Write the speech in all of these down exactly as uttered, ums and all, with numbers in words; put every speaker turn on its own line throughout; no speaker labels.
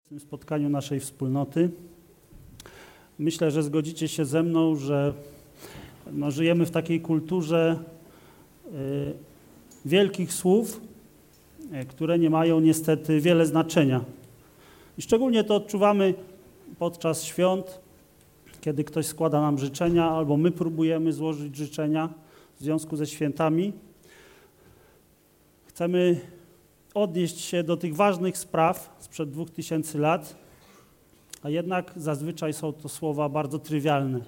W tym spotkaniu naszej wspólnoty. Myślę, że zgodzicie się ze mną, że no, żyjemy w takiej kulturze y, wielkich słów, y, które nie mają niestety wiele znaczenia. I szczególnie to odczuwamy podczas świąt, kiedy ktoś składa nam życzenia, albo my próbujemy złożyć życzenia w związku ze świętami. Chcemy odnieść się do tych ważnych spraw sprzed dwóch tysięcy lat, a jednak zazwyczaj są to słowa bardzo trywialne.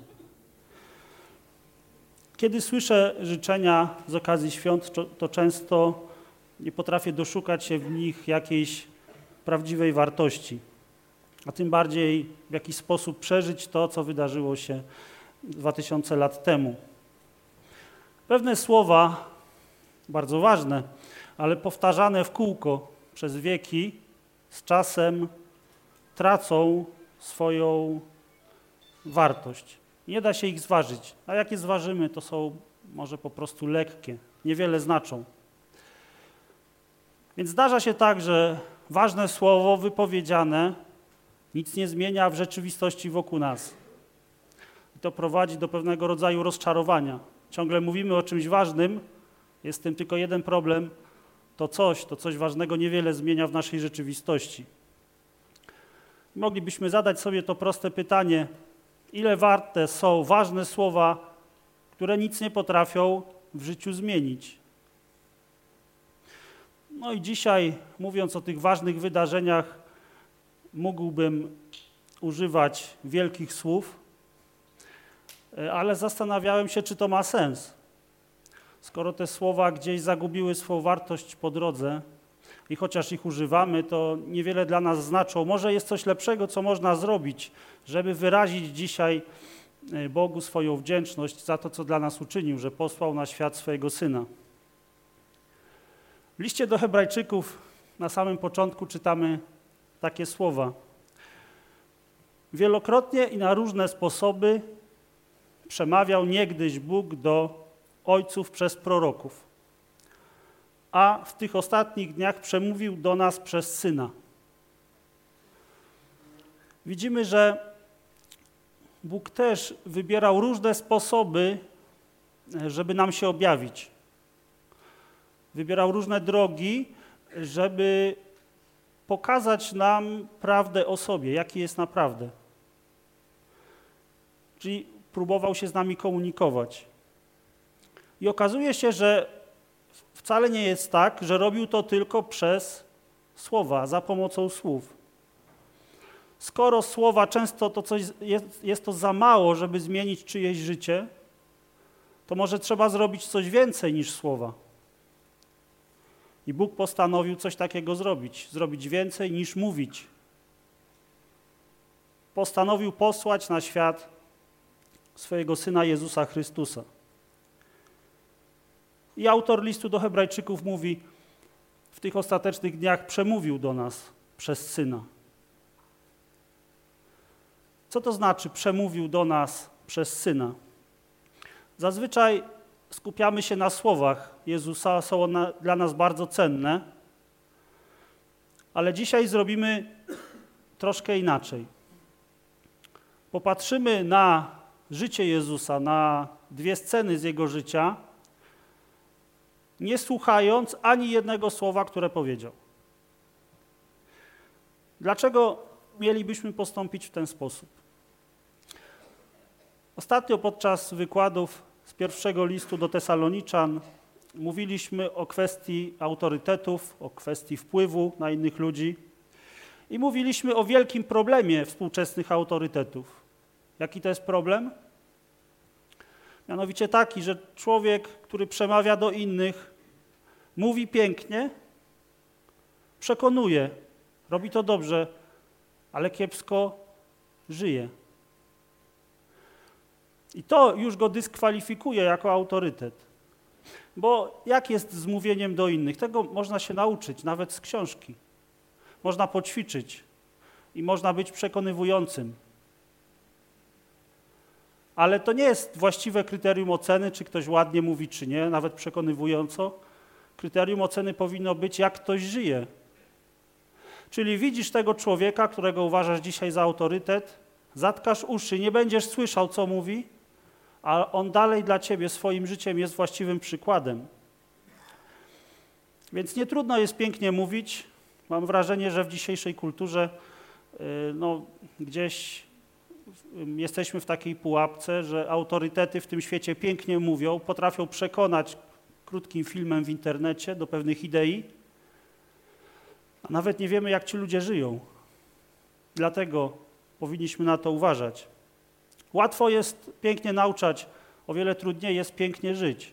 Kiedy słyszę życzenia z okazji świąt, to często nie potrafię doszukać się w nich jakiejś prawdziwej wartości, a tym bardziej w jakiś sposób przeżyć to, co wydarzyło się dwa tysiące lat temu. Pewne słowa, bardzo ważne, ale powtarzane w kółko przez wieki, z czasem tracą swoją wartość. Nie da się ich zważyć, a jak je zważymy, to są może po prostu lekkie, niewiele znaczą. Więc zdarza się tak, że ważne słowo wypowiedziane nic nie zmienia w rzeczywistości wokół nas. I to prowadzi do pewnego rodzaju rozczarowania. Ciągle mówimy o czymś ważnym, jest w tym tylko jeden problem, to coś, to coś ważnego niewiele zmienia w naszej rzeczywistości. Moglibyśmy zadać sobie to proste pytanie, ile warte są ważne słowa, które nic nie potrafią w życiu zmienić. No i dzisiaj, mówiąc o tych ważnych wydarzeniach, mógłbym używać wielkich słów, ale zastanawiałem się, czy to ma sens. Skoro te słowa gdzieś zagubiły swoją wartość po drodze i chociaż ich używamy, to niewiele dla nas znaczą. Może jest coś lepszego, co można zrobić, żeby wyrazić dzisiaj Bogu swoją wdzięczność za to, co dla nas uczynił, że posłał na świat swojego Syna. W liście do Hebrajczyków na samym początku czytamy takie słowa. Wielokrotnie i na różne sposoby przemawiał niegdyś Bóg do ojców przez proroków, a w tych ostatnich dniach przemówił do nas przez Syna. Widzimy, że Bóg też wybierał różne sposoby, żeby nam się objawić. Wybierał różne drogi, żeby pokazać nam prawdę o sobie, jaki jest naprawdę. Czyli próbował się z nami komunikować. I okazuje się, że wcale nie jest tak, że robił to tylko przez słowa, za pomocą słów. Skoro słowa często to coś jest, jest to za mało, żeby zmienić czyjeś życie, to może trzeba zrobić coś więcej niż słowa. I Bóg postanowił coś takiego zrobić, zrobić więcej niż mówić. Postanowił posłać na świat swojego Syna Jezusa Chrystusa. I autor listu do Hebrajczyków mówi, w tych ostatecznych dniach przemówił do nas przez Syna. Co to znaczy przemówił do nas przez Syna? Zazwyczaj skupiamy się na słowach Jezusa, są one dla nas bardzo cenne, ale dzisiaj zrobimy troszkę inaczej. Popatrzymy na życie Jezusa, na dwie sceny z Jego życia, nie słuchając ani jednego słowa, które powiedział. Dlaczego mielibyśmy postąpić w ten sposób? Ostatnio podczas wykładów z pierwszego listu do Tesaloniczan mówiliśmy o kwestii autorytetów, o kwestii wpływu na innych ludzi i mówiliśmy o wielkim problemie współczesnych autorytetów. Jaki to jest problem? Mianowicie taki, że człowiek, który przemawia do innych, mówi pięknie, przekonuje, robi to dobrze, ale kiepsko żyje. I to już go dyskwalifikuje jako autorytet. Bo jak jest z mówieniem do innych? Tego można się nauczyć, nawet z książki. Można poćwiczyć i można być przekonywującym. Ale to nie jest właściwe kryterium oceny, czy ktoś ładnie mówi, czy nie, nawet przekonywująco. Kryterium oceny powinno być, jak ktoś żyje. Czyli widzisz tego człowieka, którego uważasz dzisiaj za autorytet, zatkasz uszy, nie będziesz słyszał, co mówi, a on dalej dla ciebie swoim życiem jest właściwym przykładem. Więc nie trudno jest pięknie mówić. Mam wrażenie, że w dzisiejszej kulturze no, gdzieś jesteśmy w takiej pułapce, że autorytety w tym świecie pięknie mówią, potrafią przekonać krótkim filmem w internecie do pewnych idei, a nawet nie wiemy, jak ci ludzie żyją. Dlatego powinniśmy na to uważać. Łatwo jest pięknie nauczać, o wiele trudniej jest pięknie żyć.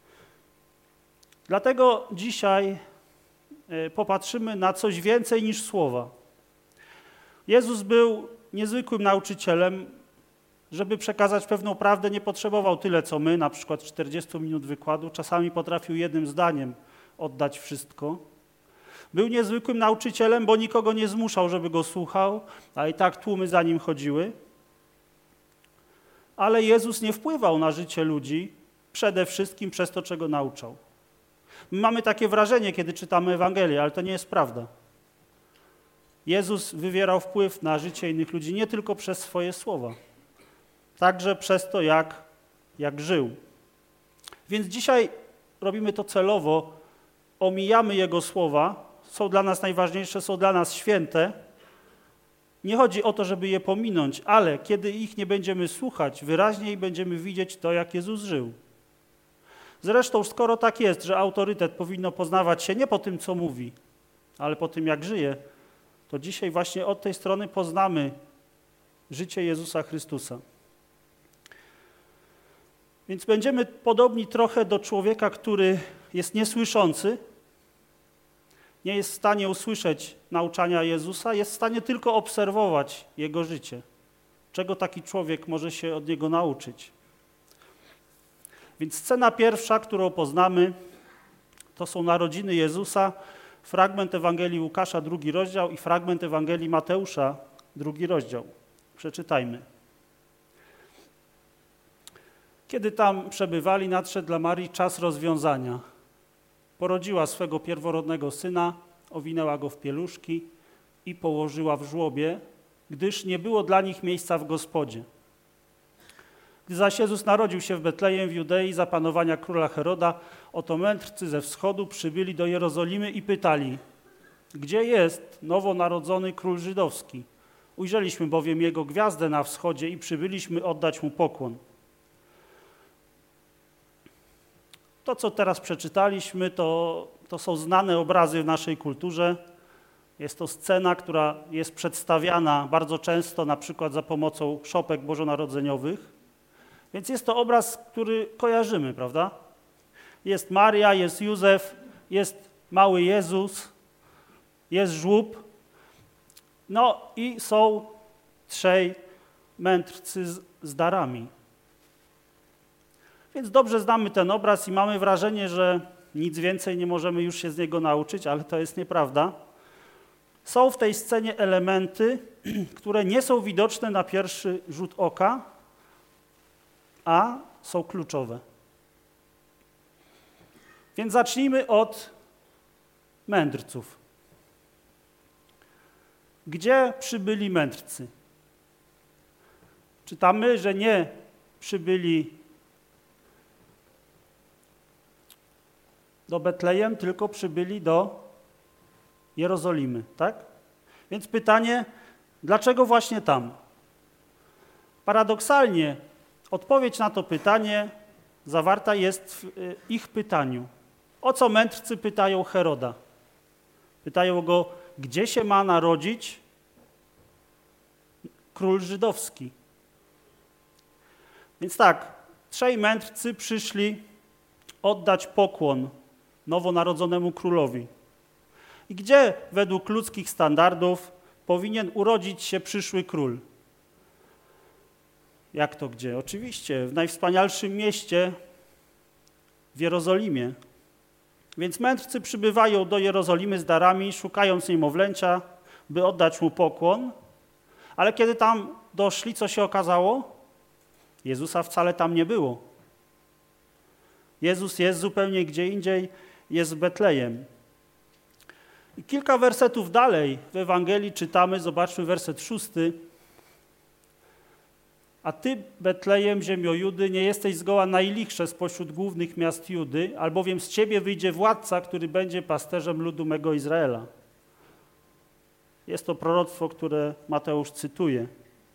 Dlatego dzisiaj popatrzymy na coś więcej niż słowa. Jezus był niezwykłym nauczycielem. Żeby przekazać pewną prawdę, nie potrzebował tyle, co my, na przykład czterdzieści minut wykładu. Czasami potrafił jednym zdaniem oddać wszystko. Był niezwykłym nauczycielem, bo nikogo nie zmuszał, żeby go słuchał, a i tak tłumy za nim chodziły. Ale Jezus nie wpływał na życie ludzi przede wszystkim przez to, czego nauczał. My mamy takie wrażenie, kiedy czytamy Ewangelię, ale to nie jest prawda. Jezus wywierał wpływ na życie innych ludzi nie tylko przez swoje słowa, także przez to, jak, jak żył. Więc dzisiaj robimy to celowo, omijamy Jego słowa, są dla nas najważniejsze, są dla nas święte. Nie chodzi o to, żeby je pominąć, ale kiedy ich nie będziemy słuchać, wyraźniej będziemy widzieć to, jak Jezus żył. Zresztą, skoro tak jest, że autorytet powinno poznawać się nie po tym, co mówi, ale po tym, jak żyje, to dzisiaj właśnie od tej strony poznamy życie Jezusa Chrystusa. Więc będziemy podobni trochę do człowieka, który jest niesłyszący, nie jest w stanie usłyszeć nauczania Jezusa, jest w stanie tylko obserwować Jego życie. Czego taki człowiek może się od Niego nauczyć? Więc scena pierwsza, którą poznamy, to są narodziny Jezusa, fragment Ewangelii Łukasza, drugi rozdział i fragment Ewangelii Mateusza, drugi rozdział. Przeczytajmy. Kiedy tam przebywali, nadszedł dla Marii czas rozwiązania. Porodziła swego pierworodnego syna, owinęła go w pieluszki i położyła w żłobie, gdyż nie było dla nich miejsca w gospodzie. Gdy zaś Jezus narodził się w Betlejem w Judei za panowania króla Heroda, oto mędrcy ze wschodu przybyli do Jerozolimy i pytali, gdzie jest nowonarodzony król żydowski? Ujrzeliśmy bowiem jego gwiazdę na wschodzie i przybyliśmy oddać mu pokłon. To, co teraz przeczytaliśmy, to, to są znane obrazy w naszej kulturze. Jest to scena, która jest przedstawiana bardzo często, na przykład za pomocą szopek bożonarodzeniowych. Więc jest to obraz, który kojarzymy, prawda? Jest Maria, jest Józef, jest mały Jezus, jest żłób. No i są trzej mędrcy z, z darami. Więc dobrze znamy ten obraz i mamy wrażenie, że nic więcej nie możemy już się z niego nauczyć, ale to jest nieprawda. Są w tej scenie elementy, które nie są widoczne na pierwszy rzut oka, a są kluczowe. Więc zacznijmy od mędrców. Gdzie przybyli mędrcy? Czytamy, że nie przybyli do Betlejem, tylko przybyli do Jerozolimy, tak? Więc pytanie, dlaczego właśnie tam? Paradoksalnie odpowiedź na to pytanie zawarta jest w ich pytaniu. O co mędrcy pytają Heroda? Pytają go, gdzie się ma narodzić król żydowski? Więc tak, trzej mędrcy przyszli oddać pokłon nowonarodzonemu królowi. I gdzie według ludzkich standardów powinien urodzić się przyszły król? Jak to gdzie? Oczywiście w najwspanialszym mieście, w Jerozolimie. Więc mędrcy przybywają do Jerozolimy z darami, szukając niemowlęcia, by oddać mu pokłon. Ale kiedy tam doszli, co się okazało? Jezusa wcale tam nie było. Jezus jest zupełnie gdzie indziej, jest w Betlejem. I kilka wersetów dalej w Ewangelii czytamy, zobaczmy werset szósty. A ty, Betlejem, ziemio Judy, nie jesteś zgoła najlichsze spośród głównych miast Judy, albowiem z ciebie wyjdzie władca, który będzie pasterzem ludu mego Izraela. Jest to proroctwo, które Mateusz cytuje.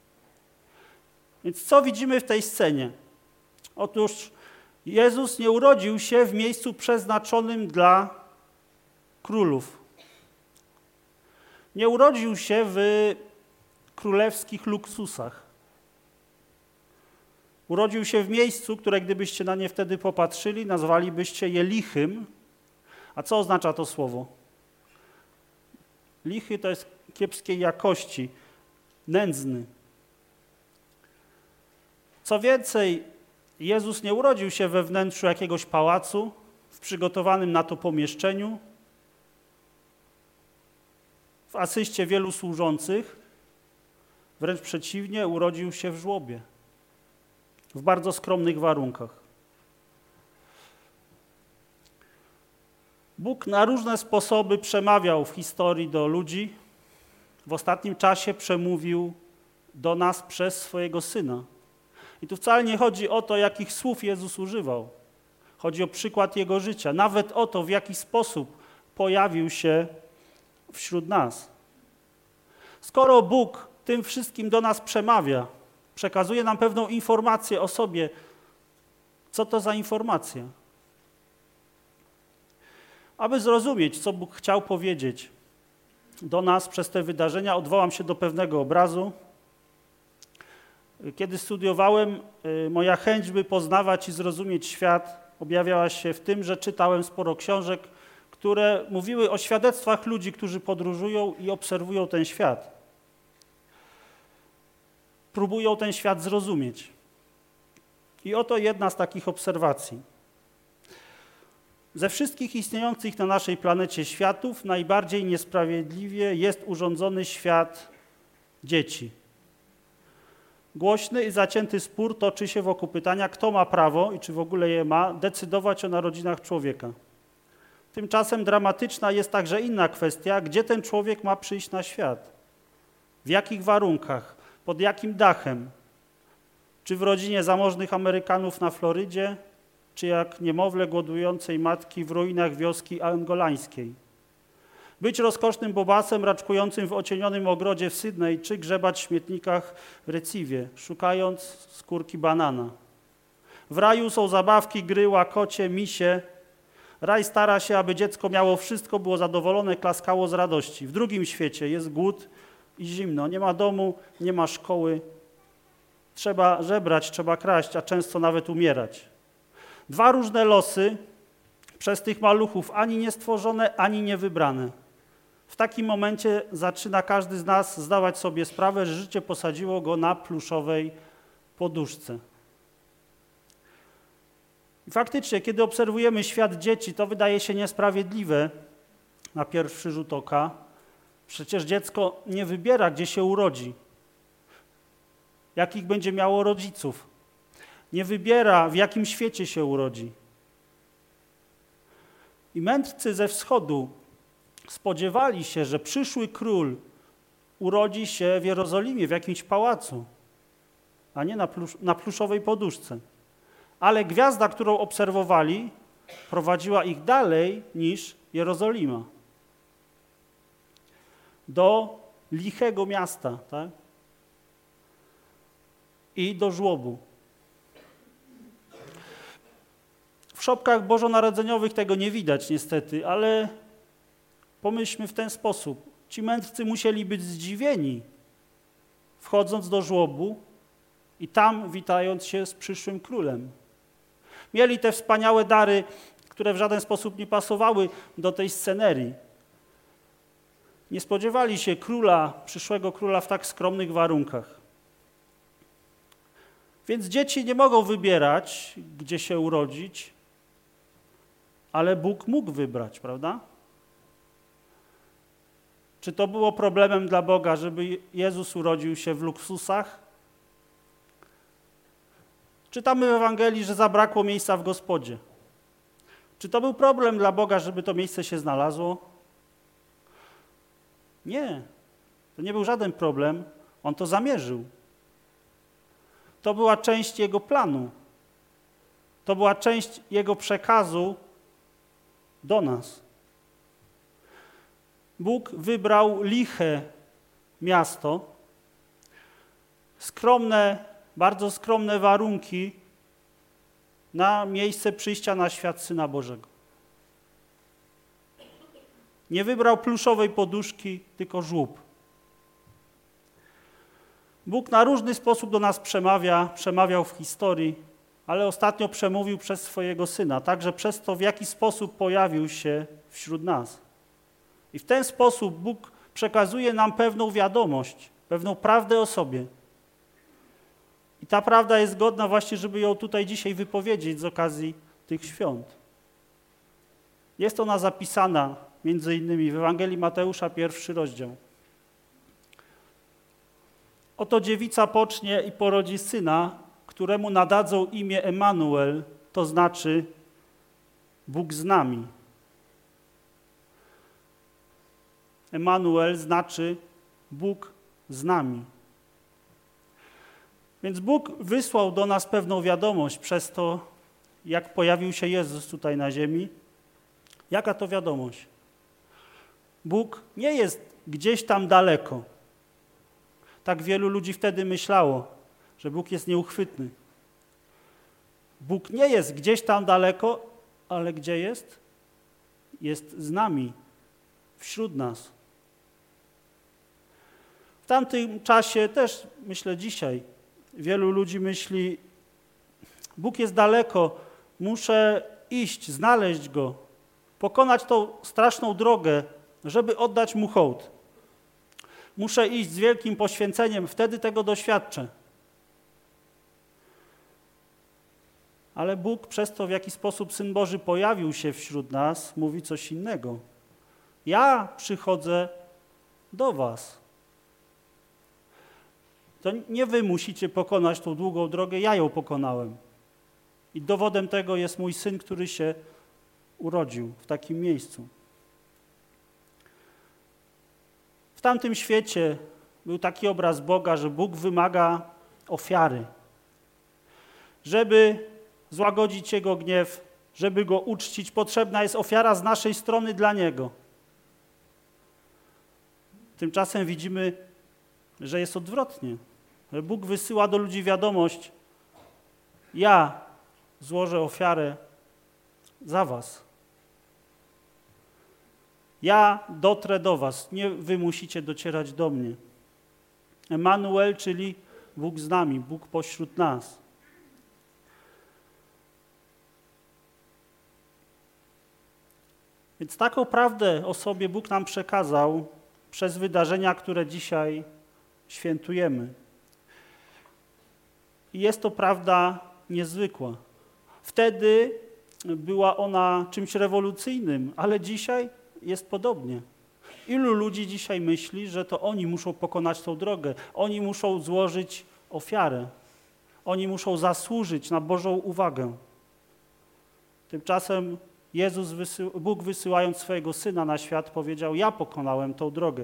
Więc co widzimy w tej scenie? Otóż Jezus nie urodził się w miejscu przeznaczonym dla królów. Nie urodził się w królewskich luksusach. Urodził się w miejscu, które gdybyście na nie wtedy popatrzyli, nazwalibyście je lichym. A co oznacza to słowo? Lichy to jest kiepskiej jakości, nędzny. Co więcej, Jezus nie urodził się we wnętrzu jakiegoś pałacu, w przygotowanym na to pomieszczeniu, w asyście wielu służących. Wręcz przeciwnie, urodził się w żłobie, w bardzo skromnych warunkach. Bóg na różne sposoby przemawiał w historii do ludzi. W ostatnim czasie przemówił do nas przez swojego Syna. I tu wcale nie chodzi o to, jakich słów Jezus używał. Chodzi o przykład Jego życia, nawet o to, w jaki sposób pojawił się wśród nas. Skoro Bóg tym wszystkim do nas przemawia, przekazuje nam pewną informację o sobie, co to za informacja? Aby zrozumieć, co Bóg chciał powiedzieć do nas przez te wydarzenia, odwołam się do pewnego obrazu. Kiedy studiowałem, moja chęć, by poznawać i zrozumieć świat, objawiała się w tym, że czytałem sporo książek, które mówiły o świadectwach ludzi, którzy podróżują i obserwują ten świat. Próbują ten świat zrozumieć. I oto jedna z takich obserwacji. Ze wszystkich istniejących na naszej planecie światów najbardziej niesprawiedliwie jest urządzony świat dzieci. Głośny i zacięty spór toczy się wokół pytania, kto ma prawo i czy w ogóle je ma decydować o narodzinach człowieka. Tymczasem dramatyczna jest także inna kwestia, gdzie ten człowiek ma przyjść na świat, w jakich warunkach, pod jakim dachem, czy w rodzinie zamożnych Amerykanów na Florydzie, czy jak niemowlę głodującej matki w ruinach wioski angolańskiej. Być rozkosznym bobasem raczkującym w ocienionym ogrodzie w Sydney, czy grzebać w śmietnikach w Recife, szukając skórki banana. W raju są zabawki, gry, łakocie, misie. Raj stara się, aby dziecko miało wszystko, było zadowolone, klaskało z radości. W drugim świecie jest głód i zimno. Nie ma domu, nie ma szkoły. Trzeba żebrać, trzeba kraść, a często nawet umierać. Dwa różne losy przez tych maluchów, ani niestworzone, ani niewybrane. W takim momencie zaczyna każdy z nas zdawać sobie sprawę, że życie posadziło go na pluszowej poduszce. I faktycznie, kiedy obserwujemy świat dzieci, to wydaje się niesprawiedliwe na pierwszy rzut oka. Przecież dziecko nie wybiera, gdzie się urodzi, jakich będzie miało rodziców. Nie wybiera, w jakim świecie się urodzi. I mędrcy ze wschodu spodziewali się, że przyszły król urodzi się w Jerozolimie, w jakimś pałacu, a nie na, plusz, na pluszowej poduszce. Ale gwiazda, którą obserwowali, prowadziła ich dalej niż Jerozolima. Do lichego miasta, tak? I do żłobu. W szopkach bożonarodzeniowych tego nie widać niestety, ale pomyślmy w ten sposób. Ci mędrcy musieli być zdziwieni, wchodząc do żłobu i tam witając się z przyszłym królem. Mieli te wspaniałe dary, które w żaden sposób nie pasowały do tej scenerii. Nie spodziewali się króla, przyszłego króla w tak skromnych warunkach. Więc dzieci nie mogą wybierać, gdzie się urodzić, ale Bóg mógł wybrać, prawda? Czy to było problemem dla Boga, żeby Jezus urodził się w luksusach? Czytamy w Ewangelii, że zabrakło miejsca w gospodzie. Czy to był problem dla Boga, żeby to miejsce się znalazło? Nie, to nie był żaden problem, on to zamierzył. To była część Jego planu. To była część Jego przekazu do nas. Bóg wybrał liche miasto, skromne, bardzo skromne warunki na miejsce przyjścia na świat Syna Bożego. Nie wybrał pluszowej poduszki, tylko żłób. Bóg na różny sposób do nas przemawia, przemawiał w historii, ale ostatnio przemówił przez swojego Syna, także przez to, w jaki sposób pojawił się wśród nas. I w ten sposób Bóg przekazuje nam pewną wiadomość, pewną prawdę o sobie. I ta prawda jest godna właśnie, żeby ją tutaj dzisiaj wypowiedzieć z okazji tych świąt. Jest ona zapisana między innymi w Ewangelii Mateusza, pierwszy rozdział. Oto dziewica pocznie i porodzi syna, któremu nadadzą imię Emanuel, to znaczy Bóg z nami. Emanuel znaczy Bóg z nami. Więc Bóg wysłał do nas pewną wiadomość przez to, jak pojawił się Jezus tutaj na ziemi. Jaka to wiadomość? Bóg nie jest gdzieś tam daleko. Tak wielu ludzi wtedy myślało, że Bóg jest nieuchwytny. Bóg nie jest gdzieś tam daleko, ale gdzie jest? Jest z nami, wśród nas. W tamtym czasie też, myślę dzisiaj, wielu ludzi myśli, Bóg jest daleko, muszę iść, znaleźć Go, pokonać tą straszną drogę, żeby oddać Mu hołd. Muszę iść z wielkim poświęceniem, wtedy tego doświadczę. Ale Bóg przez to, w jaki sposób Syn Boży pojawił się wśród nas, mówi coś innego. Ja przychodzę do was. To nie wy musicie pokonać tą długą drogę, ja ją pokonałem. I dowodem tego jest mój Syn, który się urodził w takim miejscu. W tamtym świecie był taki obraz Boga, że Bóg wymaga ofiary. Żeby złagodzić Jego gniew, żeby Go uczcić, potrzebna jest ofiara z naszej strony dla Niego. Tymczasem widzimy, że jest odwrotnie. Że Bóg wysyła do ludzi wiadomość: ja złożę ofiarę za was. Ja dotrę do was, nie wy musicie docierać do mnie. Emanuel, czyli Bóg z nami, Bóg pośród nas. Więc taką prawdę o sobie Bóg nam przekazał przez wydarzenia, które dzisiaj świętujemy. I jest to prawda niezwykła. Wtedy była ona czymś rewolucyjnym, ale dzisiaj jest podobnie. Ilu ludzi dzisiaj myśli, że to oni muszą pokonać tą drogę, oni muszą złożyć ofiarę, oni muszą zasłużyć na Bożą uwagę. Tymczasem Jezus, wysył, Bóg wysyłając swojego Syna na świat powiedział: ja pokonałem tą drogę.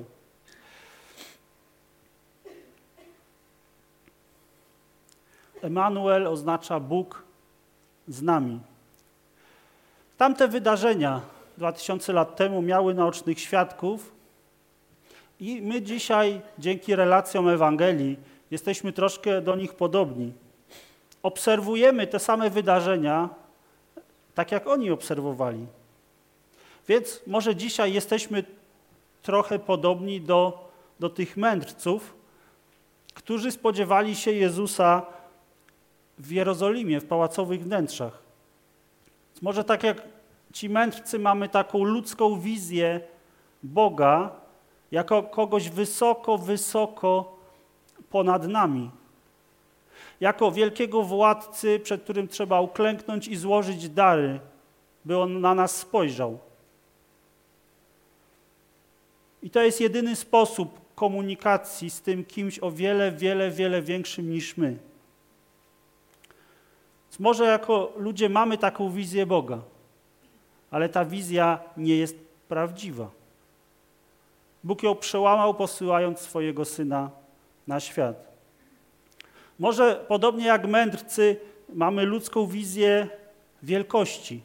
Emanuel oznacza Bóg z nami. Tamte wydarzenia dwa tysiące lat temu miały naocznych świadków i my dzisiaj dzięki relacjom Ewangelii jesteśmy troszkę do nich podobni. Obserwujemy te same wydarzenia, tak jak oni obserwowali. Więc może dzisiaj jesteśmy trochę podobni do, do tych mędrców, którzy spodziewali się Jezusa w Jerozolimie, w pałacowych wnętrzach. Może tak jak ci mędrcy mamy taką ludzką wizję Boga jako kogoś wysoko, wysoko ponad nami. Jako wielkiego władcy, przed którym trzeba uklęknąć i złożyć dary, by On na nas spojrzał. I to jest jedyny sposób komunikacji z tym kimś o wiele, wiele, wiele większym niż my. Więc może jako ludzie mamy taką wizję Boga, ale ta wizja nie jest prawdziwa. Bóg ją przełamał, posyłając swojego Syna na świat. Może podobnie jak mędrcy mamy ludzką wizję wielkości.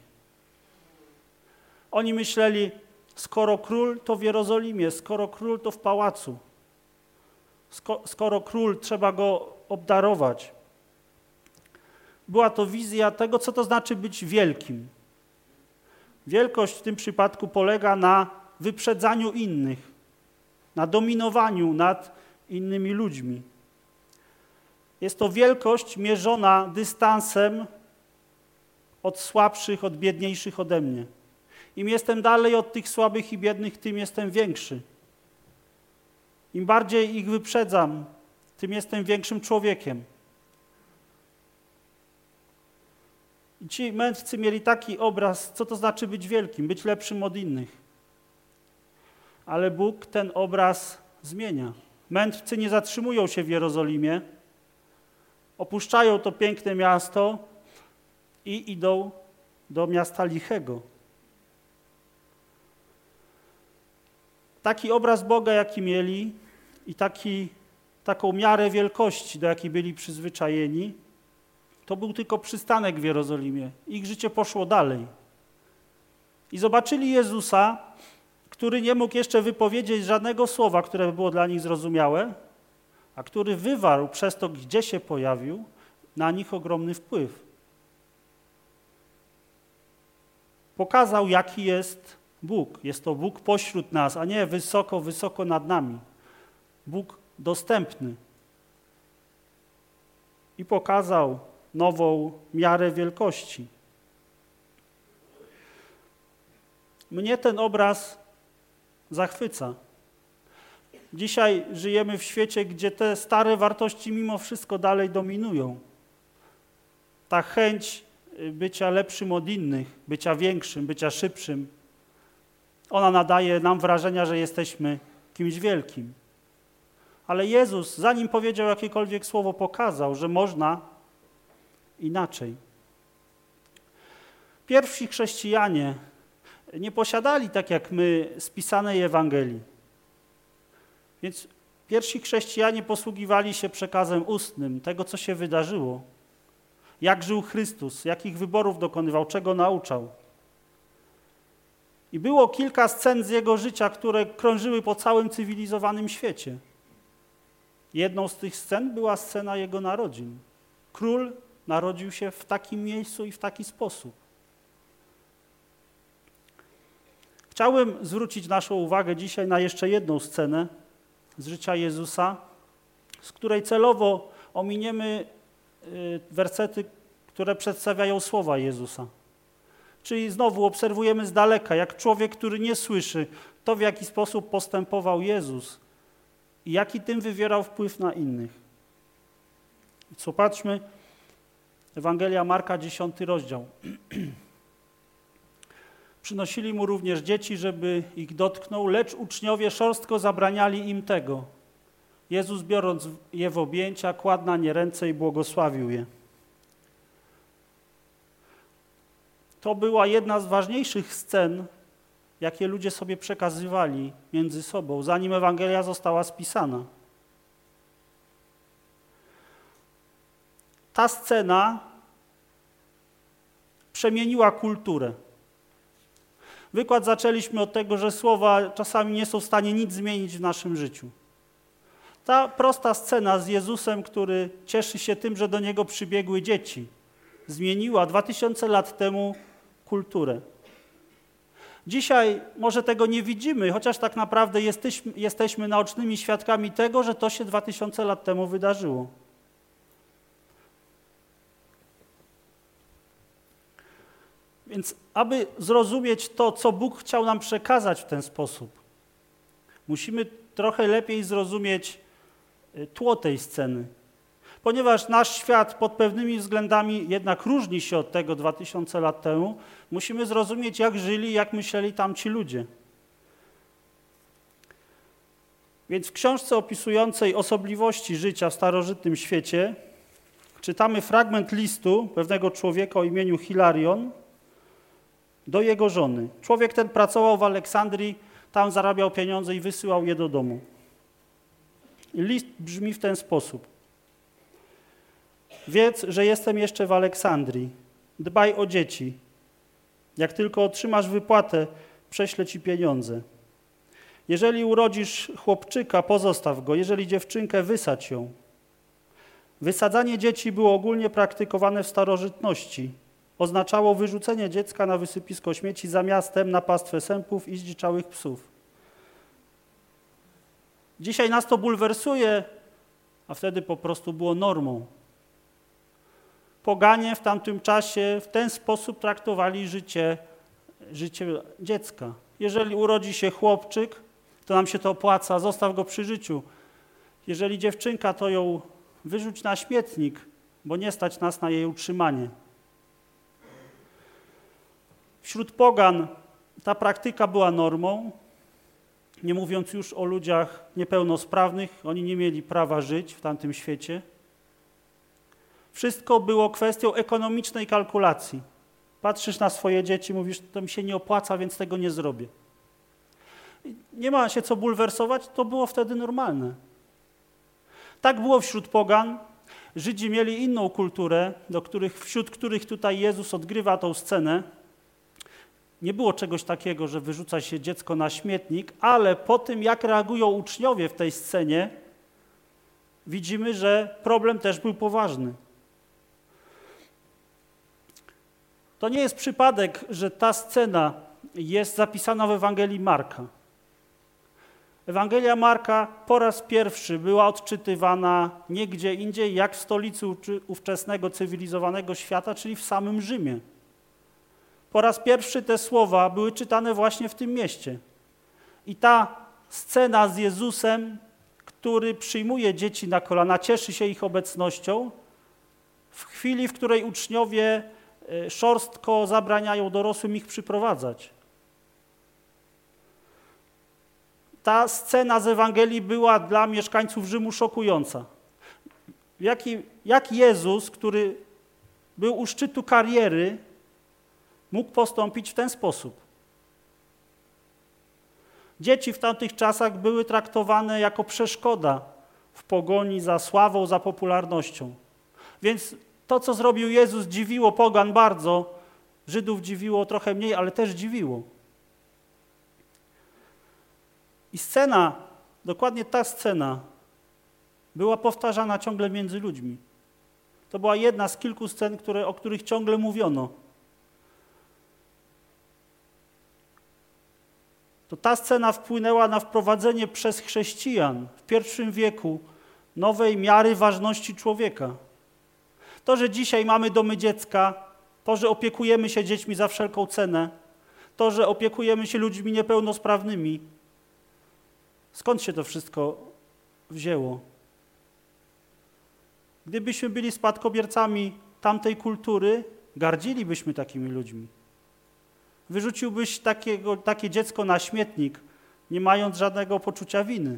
Oni myśleli, skoro król, to w Jerozolimie, skoro król, to w pałacu. Skoro król, trzeba go obdarować. Była to wizja tego, co to znaczy być wielkim. Wielkość w tym przypadku polega na wyprzedzaniu innych, na dominowaniu nad innymi ludźmi. Jest to wielkość mierzona dystansem od słabszych, od biedniejszych ode mnie. Im jestem dalej od tych słabych i biednych, tym jestem większy. Im bardziej ich wyprzedzam, tym jestem większym człowiekiem. I ci mędrcy mieli taki obraz, co to znaczy być wielkim, być lepszym od innych. Ale Bóg ten obraz zmienia. Mędrcy nie zatrzymują się w Jerozolimie, opuszczają to piękne miasto i idą do miasta lichego. Taki obraz Boga, jaki mieli i taki, taką miarę wielkości, do jakiej byli przyzwyczajeni, to był tylko przystanek w Jerozolimie. Ich życie poszło dalej. I zobaczyli Jezusa, który nie mógł jeszcze wypowiedzieć żadnego słowa, które by było dla nich zrozumiałe, a który wywarł przez to, gdzie się pojawił, na nich ogromny wpływ. Pokazał, jaki jest Bóg. Jest to Bóg pośród nas, a nie wysoko, wysoko nad nami. Bóg dostępny. I pokazał nową miarę wielkości. Mnie ten obraz zachwyca. Dzisiaj żyjemy w świecie, gdzie te stare wartości mimo wszystko dalej dominują. Ta chęć bycia lepszym od innych, bycia większym, bycia szybszym, ona nadaje nam wrażenia, że jesteśmy kimś wielkim. Ale Jezus, zanim powiedział jakiekolwiek słowo, pokazał, że można inaczej. Pierwsi chrześcijanie nie posiadali, tak jak my, spisanej Ewangelii. Więc pierwsi chrześcijanie posługiwali się przekazem ustnym tego, co się wydarzyło. Jak żył Chrystus, jakich wyborów dokonywał, czego nauczał. I było kilka scen z jego życia, które krążyły po całym cywilizowanym świecie. Jedną z tych scen była scena jego narodzin. Król narodził się w takim miejscu i w taki sposób. Chciałbym zwrócić naszą uwagę dzisiaj na jeszcze jedną scenę z życia Jezusa, z której celowo ominiemy wersety, które przedstawiają słowa Jezusa. Czyli znowu obserwujemy z daleka, jak człowiek, który nie słyszy, to w jaki sposób postępował Jezus i jaki tym wywierał wpływ na innych. Co patrzmy, Ewangelia Marka, dziesiąty rozdział. Przynosili mu również dzieci, żeby ich dotknął, lecz uczniowie szorstko zabraniali im tego. Jezus, biorąc je w objęcia, kładł na nie ręce i błogosławił je. To była jedna z ważniejszych scen, jakie ludzie sobie przekazywali między sobą, zanim Ewangelia została spisana. Ta scena przemieniła kulturę. Wykład zaczęliśmy od tego, że słowa czasami nie są w stanie nic zmienić w naszym życiu. Ta prosta scena z Jezusem, który cieszy się tym, że do Niego przybiegły dzieci, zmieniła dwa tysiące lat temu kulturę. Dzisiaj może tego nie widzimy, chociaż tak naprawdę jesteśmy, jesteśmy naocznymi świadkami tego, że to się dwa tysiące lat temu wydarzyło. Więc aby zrozumieć to, co Bóg chciał nam przekazać w ten sposób, musimy trochę lepiej zrozumieć tło tej sceny. Ponieważ nasz świat pod pewnymi względami jednak różni się od tego dwa tysiące lat temu, musimy zrozumieć, jak żyli, jak myśleli tamci ludzie. Więc w książce opisującej osobliwości życia w starożytnym świecie czytamy fragment listu pewnego człowieka o imieniu Hilarion do jego żony. Człowiek ten pracował w Aleksandrii tam zarabiał pieniądze i wysyłał je do domu. I list brzmi w ten sposób. Wiedz, że jestem jeszcze w Aleksandrii. Dbaj o dzieci. Jak tylko otrzymasz wypłatę, prześlę ci pieniądze. Jeżeli urodzisz chłopczyka, pozostaw go. Jeżeli dziewczynkę, wysadź ją. Wysadzanie dzieci było ogólnie praktykowane w starożytności. Oznaczało wyrzucenie dziecka na wysypisko śmieci za miastem, na pastwę sępów i zdziczałych psów. Dzisiaj nas to bulwersuje, a wtedy po prostu było normą. Poganie w tamtym czasie w ten sposób traktowali życie, życie dziecka. Jeżeli urodzi się chłopczyk, to nam się to opłaca, zostaw go przy życiu. Jeżeli dziewczynka, to ją wyrzuć na śmietnik, bo nie stać nas na jej utrzymanie. Wśród pogan ta praktyka była normą, nie mówiąc już o ludziach niepełnosprawnych, oni nie mieli prawa żyć w tamtym świecie. Wszystko było kwestią ekonomicznej kalkulacji. Patrzysz na swoje dzieci, mówisz, to mi się nie opłaca, więc tego nie zrobię. Nie ma się co bulwersować, to było wtedy normalne. Tak było wśród pogan. Żydzi mieli inną kulturę, do których, wśród których tutaj Jezus odgrywa tą scenę. Nie było czegoś takiego, że wyrzuca się dziecko na śmietnik, ale po tym, jak reagują uczniowie w tej scenie, widzimy, że problem też był poważny. To nie jest przypadek, że ta scena jest zapisana w Ewangelii Marka. Ewangelia Marka po raz pierwszy była odczytywana nie gdzie indziej, jak w stolicy ówczesnego cywilizowanego świata, czyli w samym Rzymie. Po raz pierwszy te słowa były czytane właśnie w tym mieście. I ta scena z Jezusem, który przyjmuje dzieci na kolana, cieszy się ich obecnością, w chwili, w której uczniowie szorstko zabraniają dorosłym ich przyprowadzać. Ta scena z Ewangelii była dla mieszkańców Rzymu szokująca. Jak, jak Jezus, który był u szczytu kariery, mógł postąpić w ten sposób? Dzieci w tamtych czasach były traktowane jako przeszkoda w pogoni za sławą, za popularnością. Więc to, co zrobił Jezus, dziwiło pogan bardzo, Żydów dziwiło trochę mniej, ale też dziwiło. I scena, dokładnie ta scena, była powtarzana ciągle między ludźmi. To była jedna z kilku scen, które, o których ciągle mówiono. To ta scena wpłynęła na wprowadzenie przez chrześcijan w pierwszym wieku nowej miary ważności człowieka. To, że dzisiaj mamy domy dziecka, to, że opiekujemy się dziećmi za wszelką cenę, to, że opiekujemy się ludźmi niepełnosprawnymi, skąd się to wszystko wzięło? Gdybyśmy byli spadkobiercami tamtej kultury, gardzilibyśmy takimi ludźmi. Wyrzuciłbyś takiego, takie dziecko na śmietnik, nie mając żadnego poczucia winy.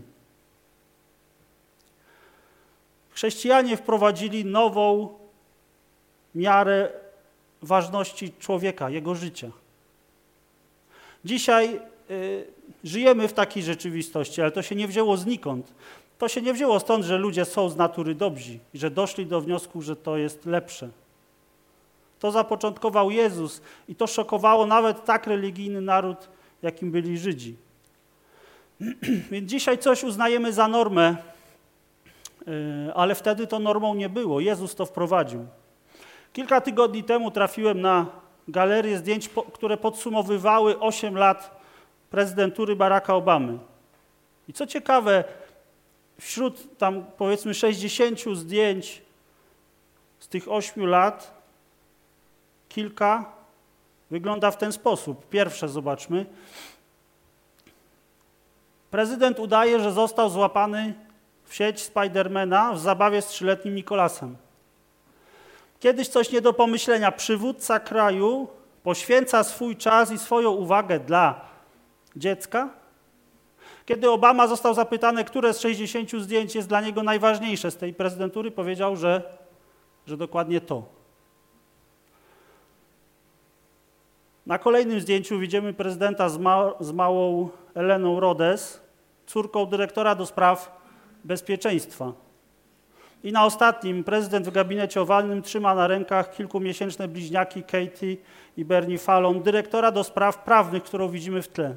Chrześcijanie wprowadzili nową miarę ważności człowieka, jego życia. Dzisiaj y, żyjemy w takiej rzeczywistości, ale to się nie wzięło znikąd. To się nie wzięło stąd, że ludzie są z natury dobrzy i że doszli do wniosku, że to jest lepsze. To zapoczątkował Jezus i to szokowało nawet tak religijny naród, jakim byli Żydzi. Więc dzisiaj coś uznajemy za normę, ale wtedy to normą nie było. Jezus to wprowadził. Kilka tygodni temu trafiłem na galerię zdjęć, które podsumowywały osiem lat prezydentury Baracka Obamy. I co ciekawe, wśród tam powiedzmy sześćdziesięciu zdjęć z tych ośmiu lat kilka wygląda w ten sposób. Pierwsze zobaczmy. Prezydent udaje, że został złapany w sieć Spidermana w zabawie z trzyletnim Nikolasem. Kiedyś coś nie do pomyślenia. Przywódca kraju poświęca swój czas i swoją uwagę dla dziecka. Kiedy Obama został zapytany, które z sześćdziesięciu zdjęć jest dla niego najważniejsze z tej prezydentury, powiedział, że, że dokładnie to. Na kolejnym zdjęciu widzimy prezydenta z, ma z małą Eleną Rhodes, córką dyrektora do spraw bezpieczeństwa. I na ostatnim prezydent w gabinecie owalnym trzyma na rękach kilkumiesięczne bliźniaki Katie i Bernie Fallon, dyrektora do spraw prawnych, którą widzimy w tle.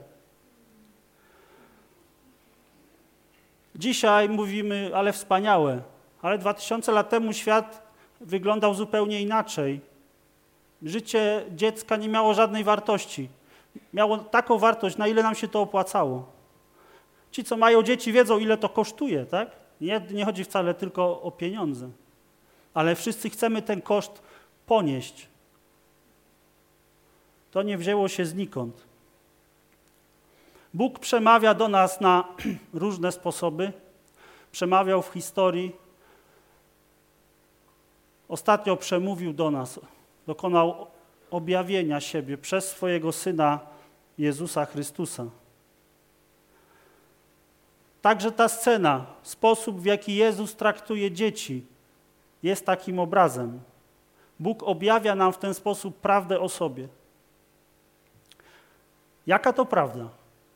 Dzisiaj mówimy, ale wspaniałe, ale dwa tysiące lat temu świat wyglądał zupełnie inaczej. Życie dziecka nie miało żadnej wartości. Miało taką wartość, na ile nam się to opłacało. Ci, co mają dzieci, wiedzą, ile to kosztuje, tak? Nie, nie chodzi wcale tylko o pieniądze, ale wszyscy chcemy ten koszt ponieść. To nie wzięło się znikąd. Bóg przemawia do nas na różne sposoby. Przemawiał w historii. Ostatnio przemówił do nas, dokonał objawienia siebie przez swojego Syna Jezusa Chrystusa. Także ta scena, sposób, w jaki Jezus traktuje dzieci, jest takim obrazem. Bóg objawia nam w ten sposób prawdę o sobie. Jaka to prawda?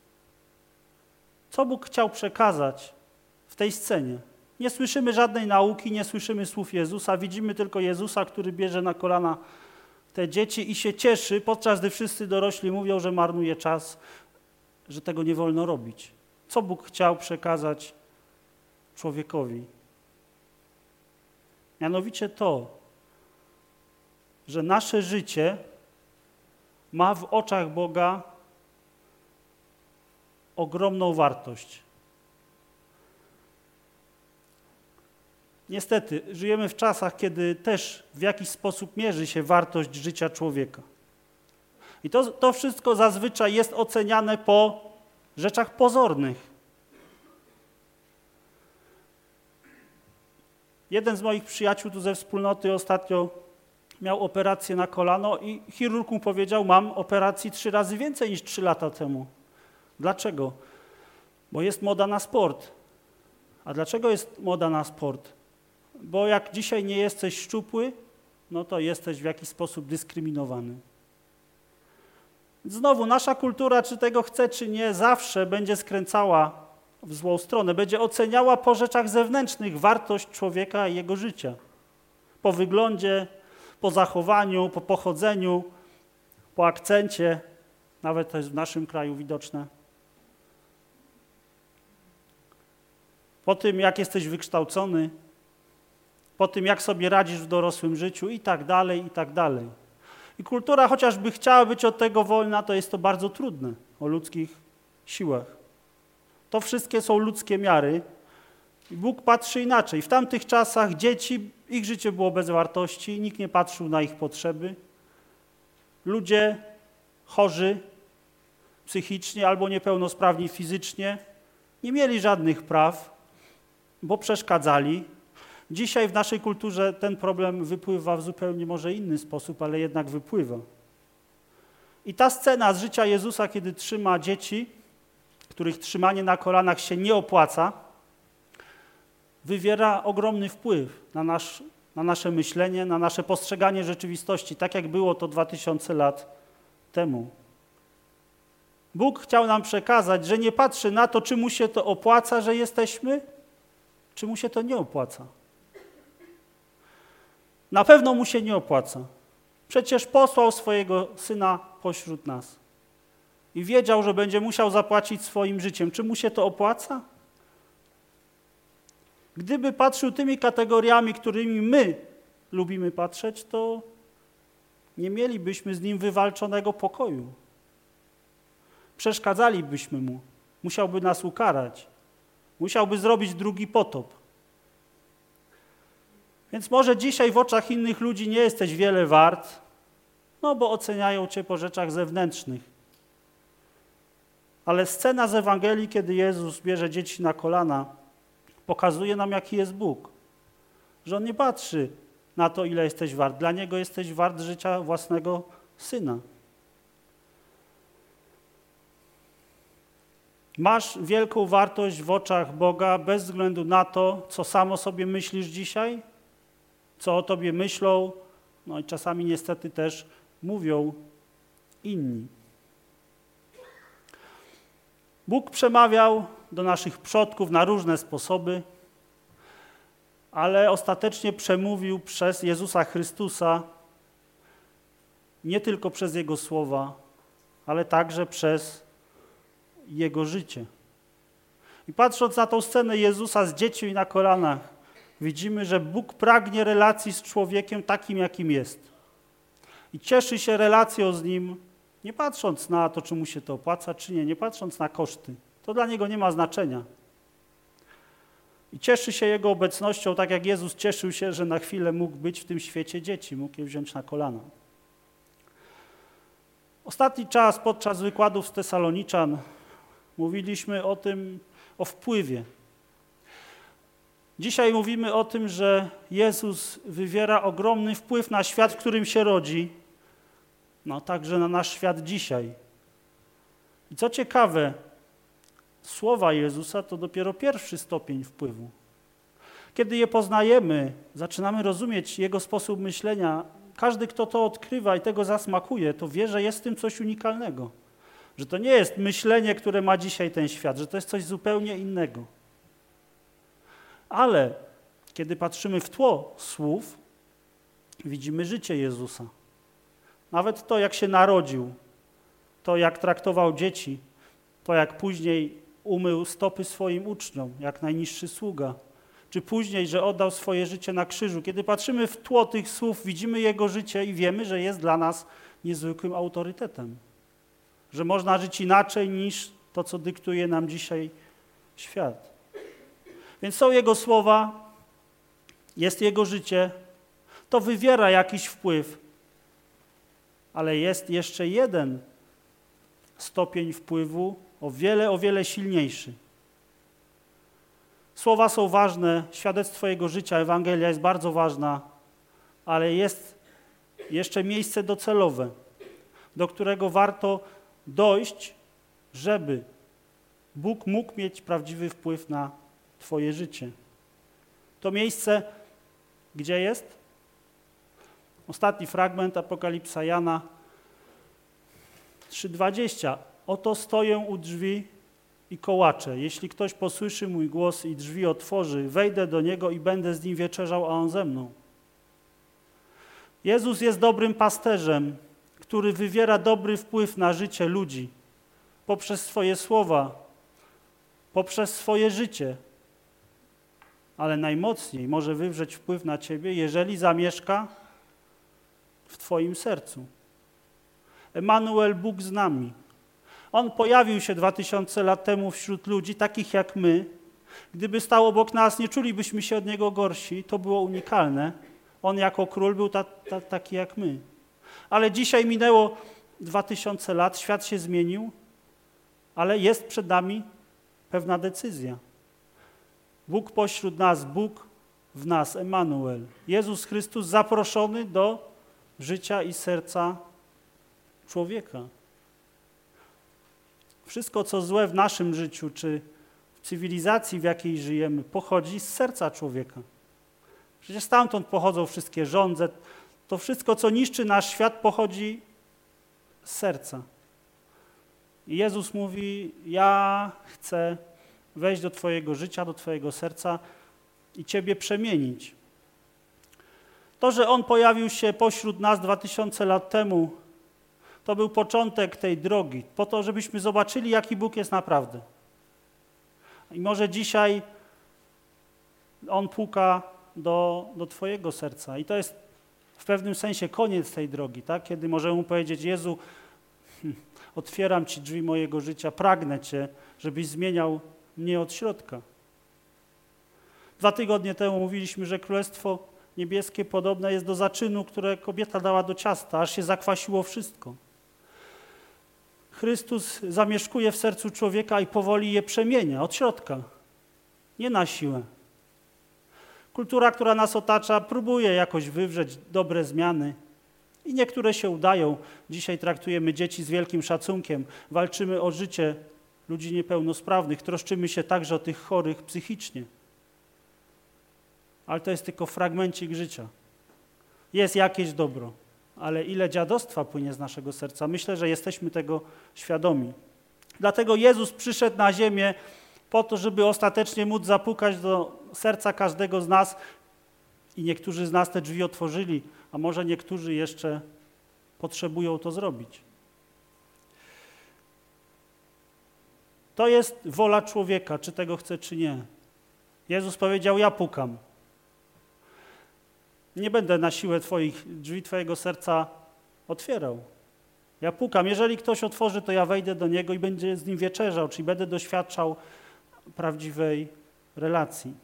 Co Bóg chciał przekazać w tej scenie? Nie słyszymy żadnej nauki, nie słyszymy słów Jezusa, widzimy tylko Jezusa, który bierze na kolana te dzieci i się cieszy, podczas gdy wszyscy dorośli mówią, że marnuje czas, że tego nie wolno robić. Co Bóg chciał przekazać człowiekowi? Mianowicie to, że nasze życie ma w oczach Boga ogromną wartość. Niestety, żyjemy w czasach, kiedy też w jakiś sposób mierzy się wartość życia człowieka. I to, to wszystko zazwyczaj jest oceniane po rzeczach pozornych. Jeden z moich przyjaciół tu ze wspólnoty ostatnio miał operację na kolano i chirurg mu powiedział, mam operacji trzy razy więcej niż trzy lata temu. Dlaczego? Bo jest moda na sport. A dlaczego jest moda na sport? Bo jak dzisiaj nie jesteś szczupły, no to jesteś w jakiś sposób dyskryminowany. Znowu, nasza kultura, czy tego chce, czy nie, zawsze będzie skręcała w złą stronę. Będzie oceniała po rzeczach zewnętrznych wartość człowieka i jego życia. Po wyglądzie, po zachowaniu, po pochodzeniu, po akcencie. Nawet to jest w naszym kraju widoczne. Po tym, jak jesteś wykształcony, po tym, jak sobie radzisz w dorosłym życiu i tak dalej, i tak dalej. I kultura chociażby chciała być od tego wolna, to jest to bardzo trudne o ludzkich siłach. To wszystkie są ludzkie miary i Bóg patrzy inaczej. W tamtych czasach dzieci, ich życie było bez wartości, nikt nie patrzył na ich potrzeby. Ludzie chorzy psychicznie albo niepełnosprawni fizycznie nie mieli żadnych praw, bo przeszkadzali. Dzisiaj w naszej kulturze ten problem wypływa w zupełnie może inny sposób, ale jednak wypływa. I ta scena z życia Jezusa, kiedy trzyma dzieci, których trzymanie na kolanach się nie opłaca, wywiera ogromny wpływ na, nasz, na nasze myślenie, na nasze postrzeganie rzeczywistości, tak jak było to dwa tysiące lat temu. Bóg chciał nam przekazać, że nie patrzy na to, czy mu się to opłaca, że jesteśmy, czy mu się to nie opłaca. Na pewno mu się nie opłaca. Przecież posłał swojego Syna pośród nas. I wiedział, że będzie musiał zapłacić swoim życiem. Czy mu się to opłaca? Gdyby patrzył tymi kategoriami, którymi my lubimy patrzeć, to nie mielibyśmy z nim wywalczonego pokoju. Przeszkadzalibyśmy mu. Musiałby nas ukarać. Musiałby zrobić drugi potop. Więc może dzisiaj w oczach innych ludzi nie jesteś wiele wart, no bo oceniają cię po rzeczach zewnętrznych. Ale scena z Ewangelii, kiedy Jezus bierze dzieci na kolana, pokazuje nam, jaki jest Bóg. Że On nie patrzy na to, ile jesteś wart. Dla Niego jesteś wart życia własnego Syna. Masz wielką wartość w oczach Boga bez względu na to, co sam o sobie myślisz dzisiaj, co o tobie myślą, no i czasami niestety też mówią inni. Bóg przemawiał do naszych przodków na różne sposoby, ale ostatecznie przemówił przez Jezusa Chrystusa nie tylko przez Jego słowa, ale także przez Jego życie. I patrząc na tą scenę Jezusa z dziećmi na kolanach, widzimy, że Bóg pragnie relacji z człowiekiem takim, jakim jest. I cieszy się relacją z Nim, nie patrząc na to, czy mu się to opłaca, czy nie, nie patrząc na koszty. To dla Niego nie ma znaczenia. I cieszy się Jego obecnością, tak jak Jezus cieszył się, że na chwilę mógł być w tym świecie dzieci, mógł je wziąć na kolana. Ostatni czas podczas wykładów z Tesaloniczan mówiliśmy o tym, o wpływie. Dzisiaj mówimy o tym, że Jezus wywiera ogromny wpływ na świat, w którym się rodzi, no także na nasz świat dzisiaj. I co ciekawe, słowa Jezusa to dopiero pierwszy stopień wpływu. Kiedy je poznajemy, zaczynamy rozumieć Jego sposób myślenia. Każdy, kto to odkrywa i tego zasmakuje, to wie, że jest w tym coś unikalnego. Że to nie jest myślenie, które ma dzisiaj ten świat, że to jest coś zupełnie innego. Ale kiedy patrzymy w tło słów, widzimy życie Jezusa. Nawet to, jak się narodził, to, jak traktował dzieci, to, jak później umył stopy swoim uczniom, jak najniższy sługa, czy później, że oddał swoje życie na krzyżu. Kiedy patrzymy w tło tych słów, widzimy Jego życie i wiemy, że jest dla nas niezwykłym autorytetem. Że można żyć inaczej niż to, co dyktuje nam dzisiaj świat. Więc są Jego słowa, jest Jego życie, to wywiera jakiś wpływ, ale jest jeszcze jeden stopień wpływu, o wiele, o wiele silniejszy. Słowa są ważne, świadectwo Jego życia, Ewangelia jest bardzo ważna, ale jest jeszcze miejsce docelowe, do którego warto dojść, żeby Bóg mógł mieć prawdziwy wpływ na Twoje życie. To miejsce, gdzie jest? Ostatni fragment, Apokalipsa Jana trzy dwadzieścia. Oto stoję u drzwi i kołaczę. Jeśli ktoś posłyszy mój głos i drzwi otworzy, wejdę do niego i będę z nim wieczerzał, a on ze mną. Jezus jest dobrym pasterzem, który wywiera dobry wpływ na życie ludzi poprzez swoje słowa, poprzez swoje życie. Ale najmocniej może wywrzeć wpływ na ciebie, jeżeli zamieszka w twoim sercu. Emanuel, Bóg z nami. On pojawił się dwa tysiące lat temu wśród ludzi, takich jak my. Gdyby stał obok nas, nie czulibyśmy się od Niego gorsi. To było unikalne. On jako król był ta, ta, taki jak my. Ale dzisiaj minęło dwa tysiące lat, świat się zmienił, ale jest przed nami pewna decyzja. Bóg pośród nas, Bóg w nas, Emanuel. Jezus Chrystus zaproszony do życia i serca człowieka. Wszystko, co złe w naszym życiu, czy w cywilizacji, w jakiej żyjemy, pochodzi z serca człowieka. Przecież stamtąd pochodzą wszystkie żądze. To wszystko, co niszczy nasz świat, pochodzi z serca. I Jezus mówi, ja chcę wejść do twojego życia, do twojego serca i ciebie przemienić. To, że On pojawił się pośród nas dwa tysiące lat temu, to był początek tej drogi, po to, żebyśmy zobaczyli, jaki Bóg jest naprawdę. I może dzisiaj On puka do, do twojego serca. I to jest w pewnym sensie koniec tej drogi, tak? Kiedy możemy Mu powiedzieć, Jezu, otwieram Ci drzwi mojego życia, pragnę Cię, żebyś zmieniał mnie od środka. Dwa tygodnie temu mówiliśmy, że Królestwo Niebieskie podobne jest do zaczynu, które kobieta dała do ciasta, aż się zakwasiło wszystko. Chrystus zamieszkuje w sercu człowieka i powoli je przemienia od środka, nie na siłę. Kultura, która nas otacza, próbuje jakoś wywrzeć dobre zmiany i niektóre się udają. Dzisiaj traktujemy dzieci z wielkim szacunkiem, walczymy o życie ludzi niepełnosprawnych, troszczymy się także o tych chorych psychicznie. Ale to jest tylko fragmencik życia. Jest jakieś dobro. ale ile dziadostwa płynie z naszego serca. Myślę, że jesteśmy tego świadomi. Dlatego Jezus przyszedł na ziemię po to, żeby ostatecznie móc zapukać do serca każdego z nas i niektórzy z nas te drzwi otworzyli, a może niektórzy jeszcze potrzebują to zrobić. To jest wola człowieka, czy tego chce, czy nie. Jezus powiedział, ja pukam. Nie będę na siłę twoich drzwi, twojego serca otwierał. Ja pukam. Jeżeli ktoś otworzy, to ja wejdę do niego i będzie z nim wieczerzał, czyli będę doświadczał prawdziwej relacji.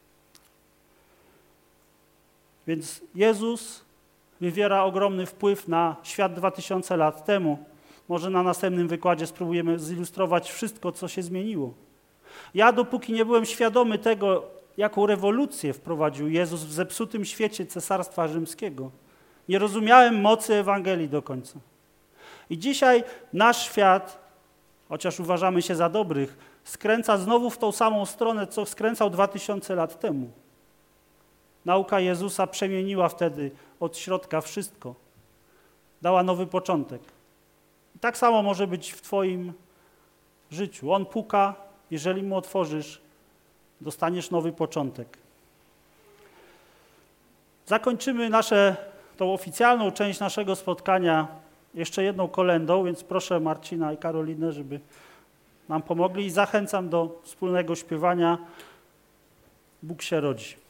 Więc Jezus wywiera ogromny wpływ na świat dwa tysiące lat temu. Może na następnym wykładzie spróbujemy zilustrować wszystko, co się zmieniło. Ja dopóki nie byłem świadomy tego, jaką rewolucję wprowadził Jezus w zepsutym świecie Cesarstwa Rzymskiego, nie rozumiałem mocy Ewangelii do końca. I dzisiaj nasz świat, chociaż uważamy się za dobrych, skręca znowu w tą samą stronę, co skręcał dwa tysiące lat temu. Nauka Jezusa przemieniła wtedy od środka wszystko. Dała nowy początek. I tak samo może być w twoim życiu. On puka, jeżeli mu otworzysz, dostaniesz nowy początek. Zakończymy nasze, tą oficjalną część naszego spotkania jeszcze jedną kolędą, więc proszę Marcina i Karolinę, żeby nam pomogli i zachęcam do wspólnego śpiewania Bóg się rodzi.